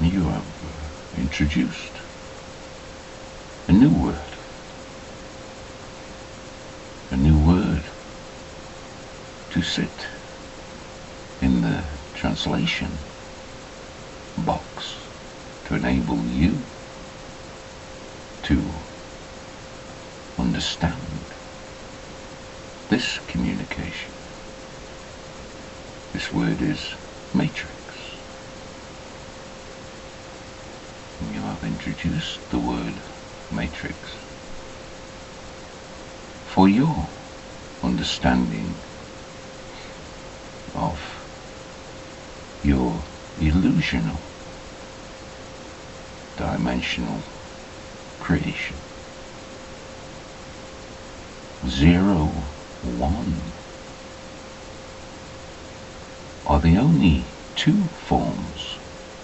you have introduced a new word to sit in the translation box to enable you to understand this communication. This word is matrix. You have introduced the word matrix for your understanding of your illusional dimensional creation. 0, 1 are the only two forms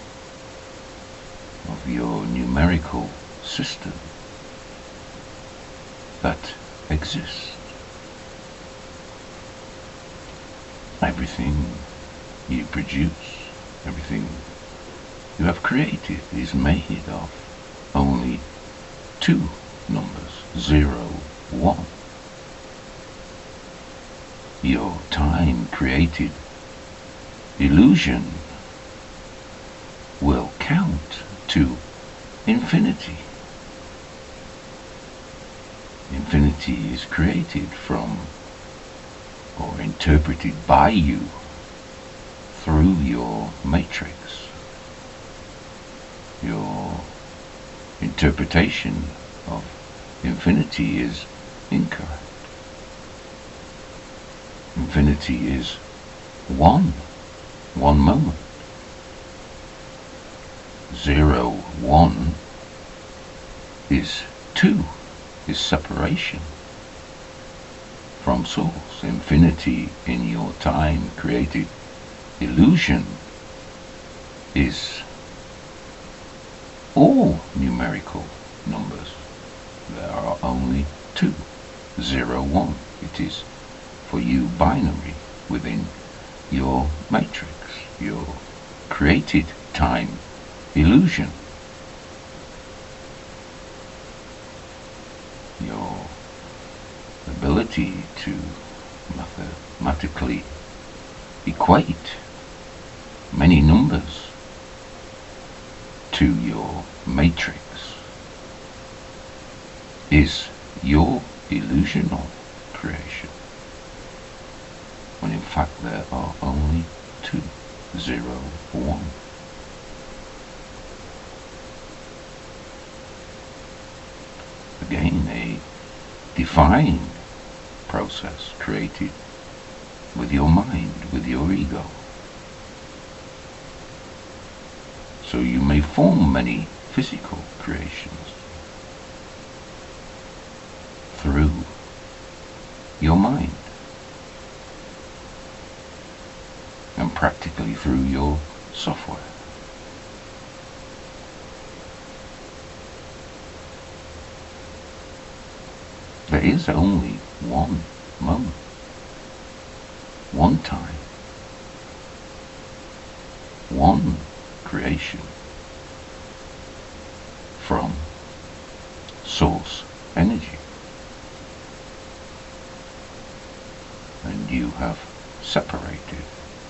of your numerical system that exist. Everything you produce, everything you have created is made of only two numbers, 0, 1. Your time-created illusion will count to infinity. Infinity is created from or interpreted by you through your matrix. Your interpretation of infinity is incorrect. Infinity is one moment. 0, 1 is 2, is separation from source. Infinity in your time created illusion is all numerical numbers. There are only two, 0, 1. It is for you binary within your matrix, your created time illusion. Your ability to mathematically equate many numbers to your matrix is your illusional creation, when in fact there are only two, 0, 1. Again, a defined process created with your mind, with your ego. So you may form many physical creations through your mind and practically through your software. There is only one moment, one time, one creation from source energy. And you have separated.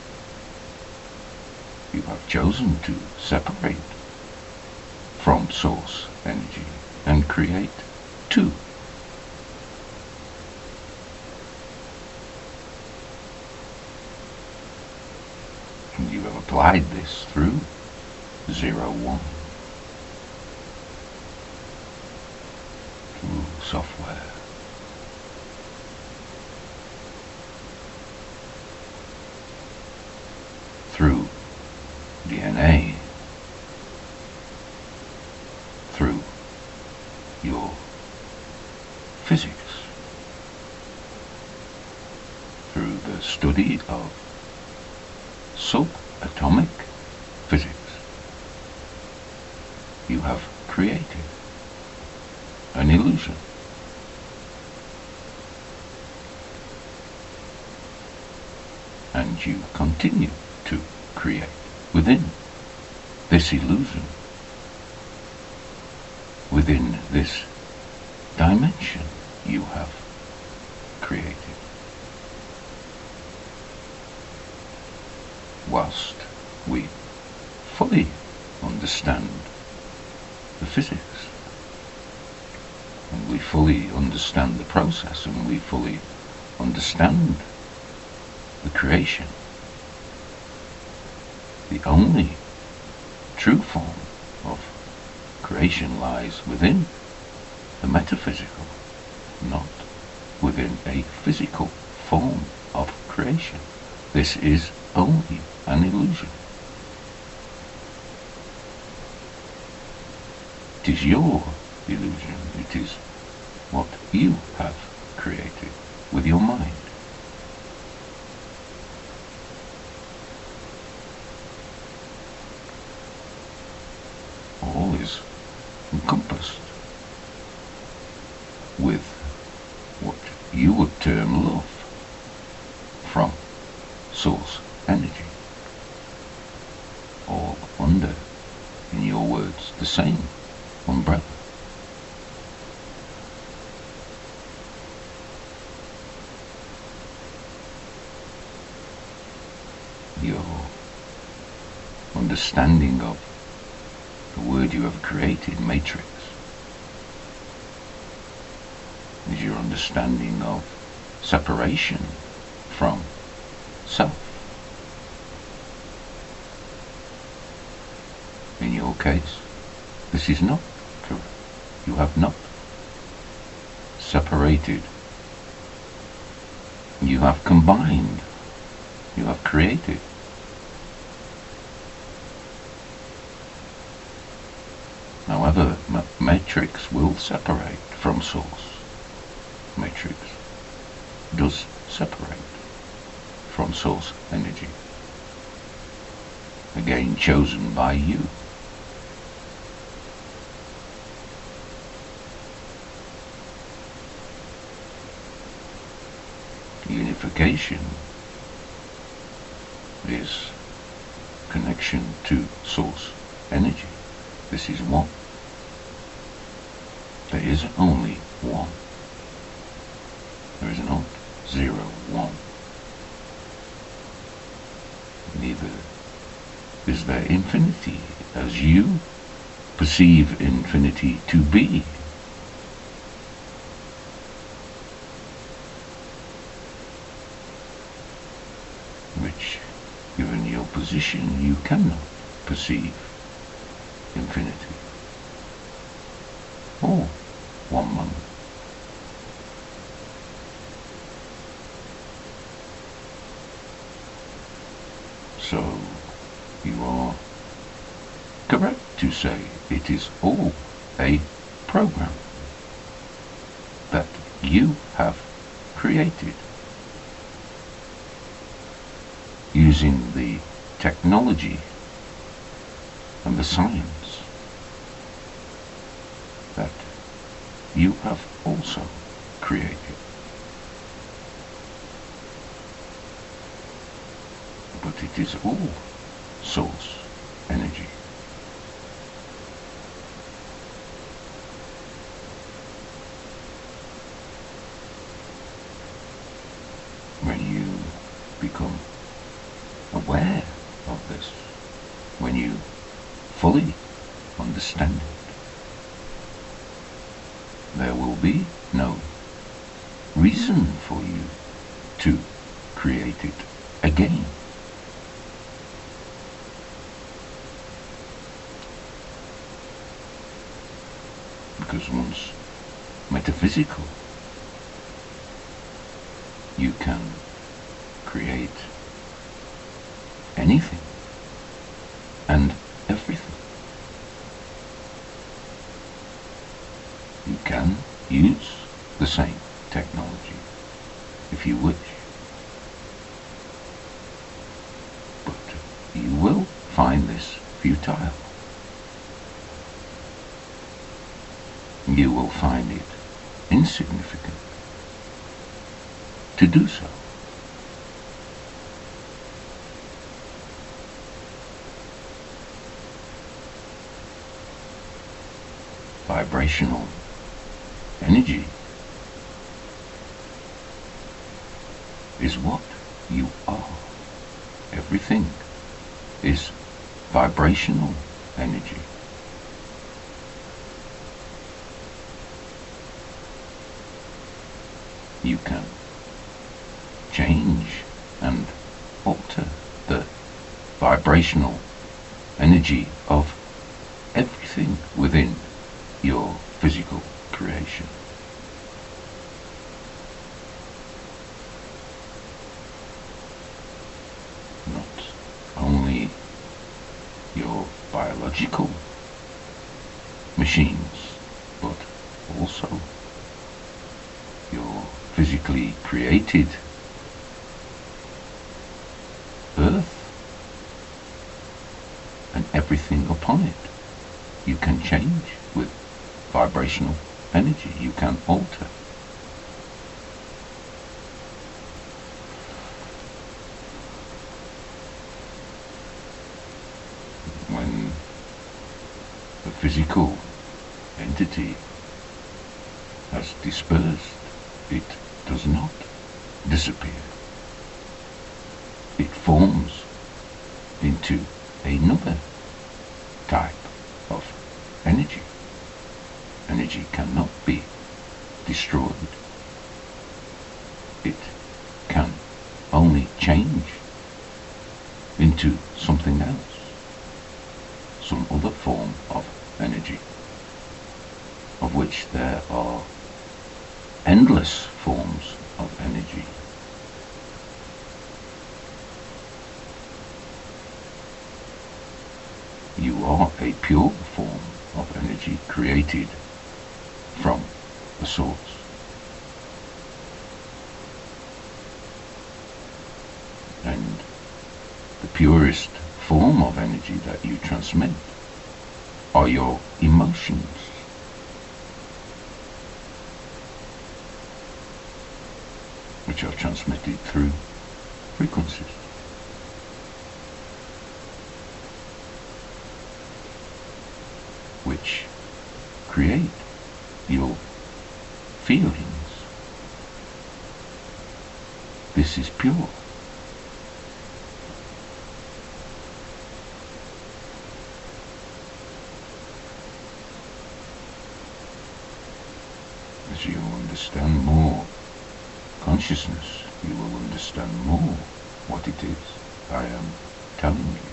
You have chosen to separate from source energy and create two. And you have applied this through 0, 1, through software. Through DNA, through your physics, through the study of subatomic physics, you have created an illusion. And you continue to create within this this illusion, within this dimension you have created. Whilst we fully understand the physics, and we fully understand the process, and we fully understand the creation, the only true form of creation lies within the metaphysical, not within a physical form of creation. This is only an illusion. It is your illusion. It is what you have created with your mind. All is encompassed with what you would term love from source energy, all under, in your words, the same umbrella. Your understanding of the word you have created, matrix, is your understanding of separation from self. In your case, this is not correct. You have not separated. You have combined. You have created. However, matrix will separate from source. Matrix does separate from source energy, again chosen by you. Unification is connection to source energy. This is one. There is only one. There is not 0, 1. Neither is there infinity as you perceive infinity to be. Which, given your position, you cannot perceive infinity, or 1 moment. So, you are correct to say it is all a program that you have created using the technology and the science that you have also created. But it is all source energy. When you become aware of this, when you fully understand it, there will be no reason for you to create it again. Because once metaphysical, you can create anything and everything. You can use the same technology if you wish, but you will find this futile. You will find it insignificant to do so. vibrational energy is what you are. Everything is vibrational energy. You can change and alter the vibrational energy of everything within your physical creation. Not only your biological machines, but also your physically created earth and everything upon it. You can change with vibrational energy. You can alter. When the physical entity has dispersed, it does not disappear. It forms into another type of energy. Energy cannot be destroyed. It can only change into something else, some other form of energy, of which there are endless forms of energy. You are a pure form of energy created from the source. And the purest form of energy that you transmit are your emotions. Which are transmitted through frequencies. Which create your feelings. This is pure. As you understand more consciousness, you will understand more what it is I am telling you.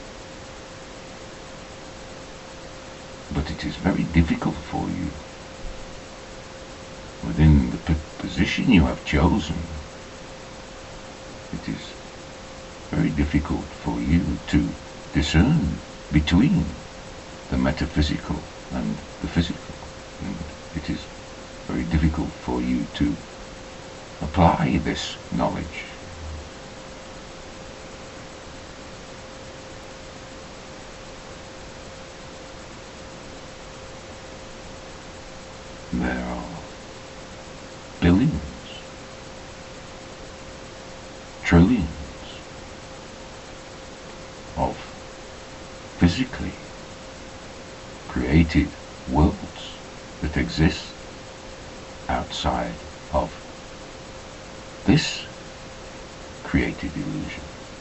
But it is very difficult for you, within the position you have chosen, it is very difficult for you to discern between the metaphysical and the physical. And it is very difficult for you to apply this knowledge. There are billions, trillions of physically created worlds that exist outside of this created illusion.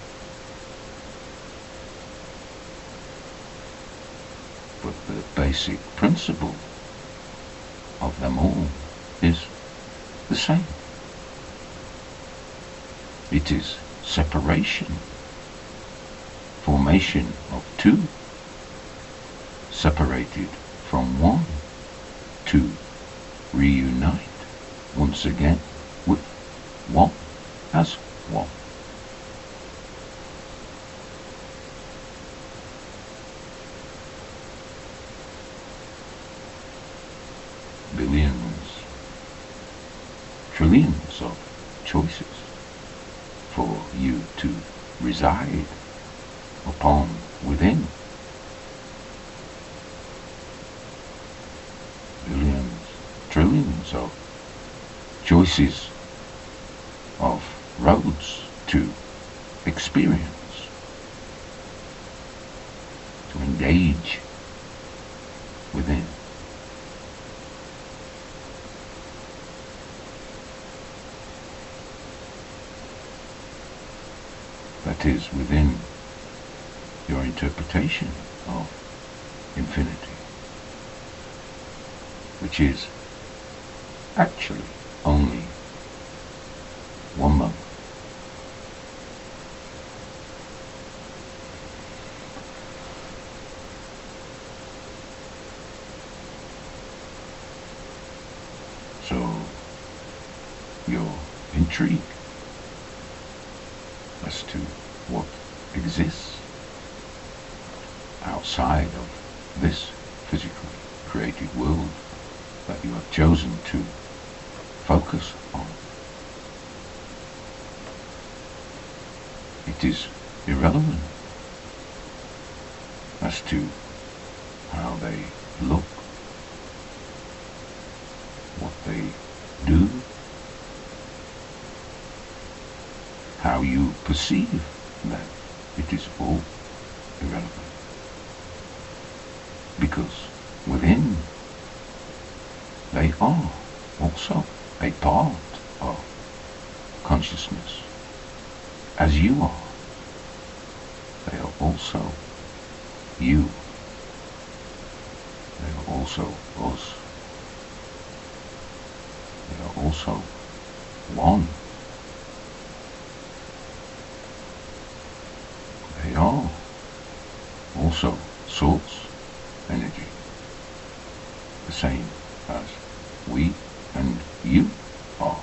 But the basic principle of them all is the same. It is separation, formation of two, separated from one, to reunite once again with one as one. Billions, trillions of choices for you to reside upon within. Billions, trillions of choices of roads to experience, to engage within. that is within your interpretation of infinity, which is actually only one moment. So you're intrigued as to what exists outside of this physically created world that you have chosen to focus on. It is irrelevant as to how they look, what they do, how you perceive them. It is all irrelevant. Because within, they are also a part of consciousness, as you are. They are also you. They are also us. They are also one. They are also source energy, the same as we and you are.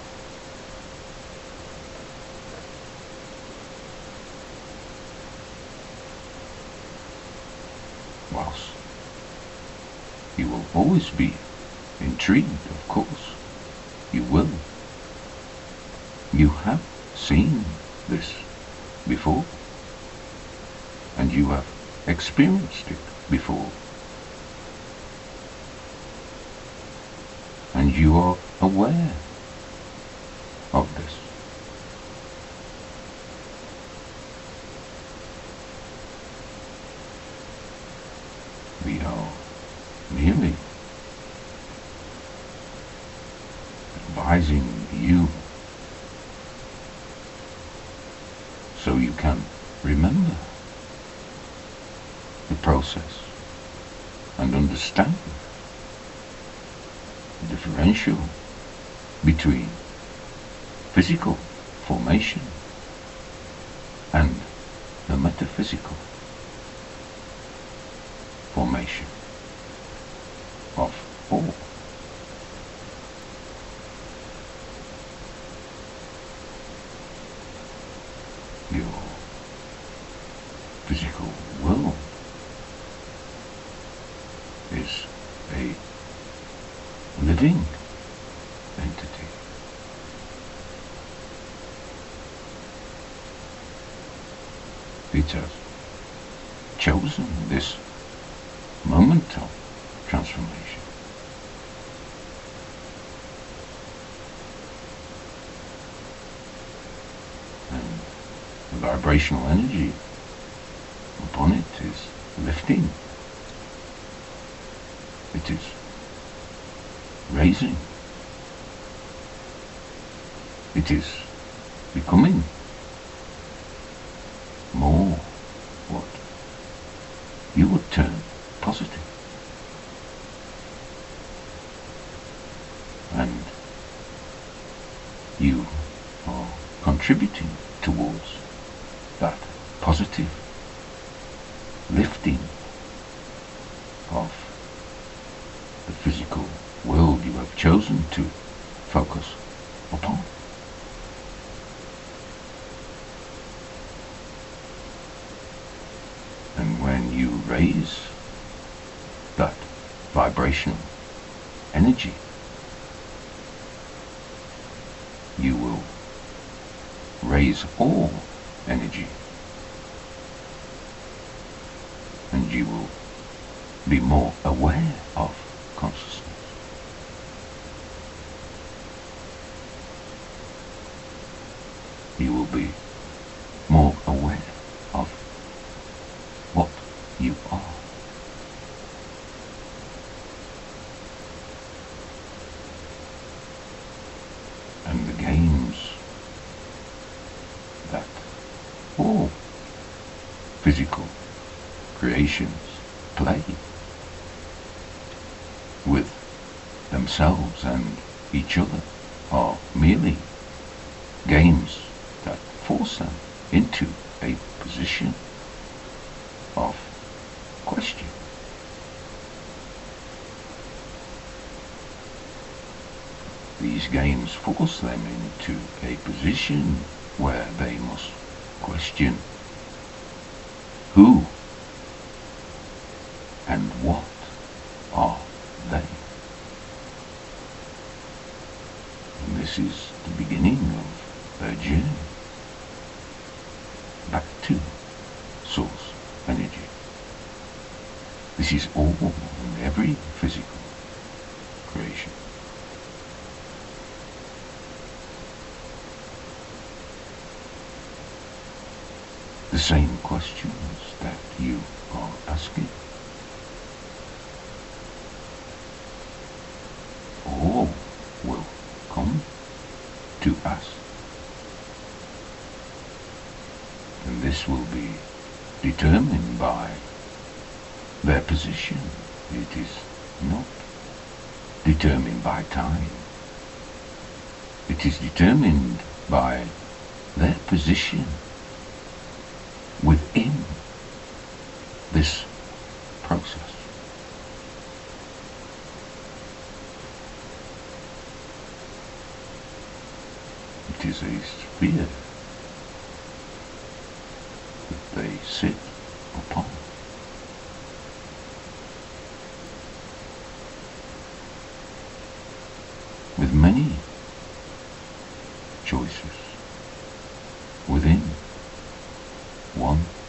Whilst you will always be intrigued, of course, you will. You have seen this before, and you have experienced it before, and you are aware of this. We are merely advising you so you can remember the process and understand the differential between physical formation and the metaphysical formation of all. Your physical world is a living entity. It has chosen this moment of transformation. And the vibrational energy upon it is lifting. It is raising. It is becoming more what you would term positive. And you are contributing towards that positive lifting of the physical world you have chosen to focus upon. And when you raise that vibrational energy, you will raise all energy, and you will be more aware of consciousness. You will be more aware of what you are. And the games that all physical creations play with themselves and each other are merely games that force them into a position of question. These games force them into a position where they must question who and what are they. And this is the beginning of their journey back to source energy. This is all in every physical creation. The same questions that you are asking, all will come to us, and this will be determined by their position. It is not determined by time. It is determined by their position within this process. It is a sphere that they sit upon. With many choices within one